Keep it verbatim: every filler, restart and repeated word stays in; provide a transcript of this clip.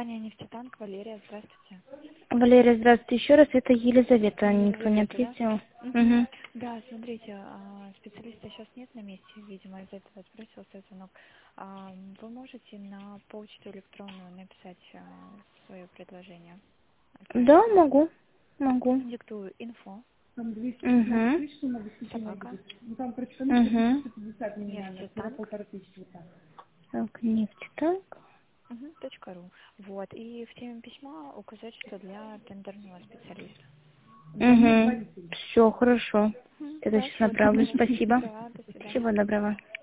Компания «Нефтетанк», Валерия, здравствуйте. Валерия, здравствуйте. Еще раз, это Елизавета, никто не Елизавета, да? ответил. Мгм. Угу. Да, смотрите, а, специалиста сейчас нет на месте, видимо, из-за этого сбросился звонок. А, Вы можете на почту электронную написать а, свое предложение Да, альтернативу? могу. Могу. Диктую инфо, Там двести пятнадцать мгм, тысяч сумма обеспечения собака, будет. Ну там, короче, комиссия Мгм. тысяча пятьдесят минимальная, вчера нефтетанк, полторы тысячи вот так. Так, нефть, так. мгм, точка ру. Вот, и в теме письма указать, что для тендерного специалиста. Угу. Все, хорошо. Мгм, Это сейчас хорошо, направлю. доброго. Спасибо. Да, до свидания. Всего доброго.